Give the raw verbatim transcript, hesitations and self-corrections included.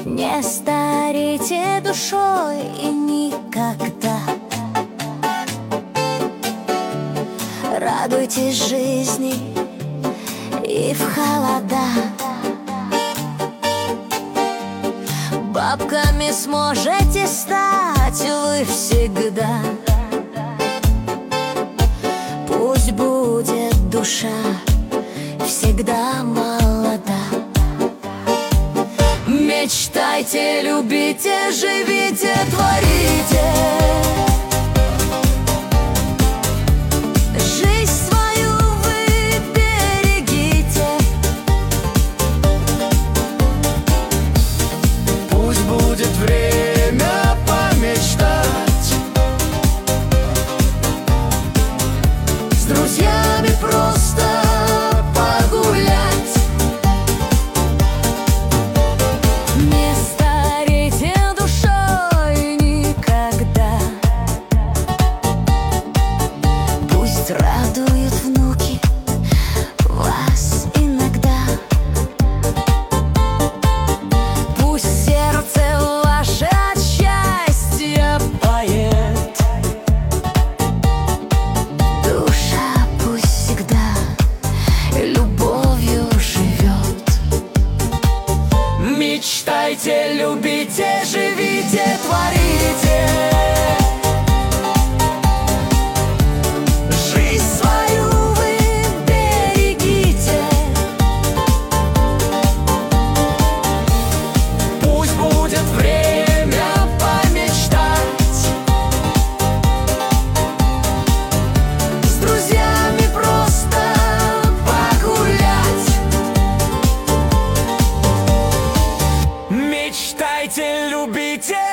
Не старейте душой и никогда. Радуйтесь жизни и в холода. Бабками сможете стать вы всегда. Пусть будет душа всегда молода. Мечтайте, любите, живите, творите. Жизнь свою вы берегите. Пусть будет время помечтать, с друзьями просто погулять. Не старейте душой никогда. Пусть радуют внуки вас иногда. Пусть сердце ваше от счастья поет. Душа пусть всегда любовью живет. Мечтайте, любите, живите, творите. Жизнь свою вы берегите. Пусть будет время помечтать, С друзьями просто погулять. мечтайте, любите,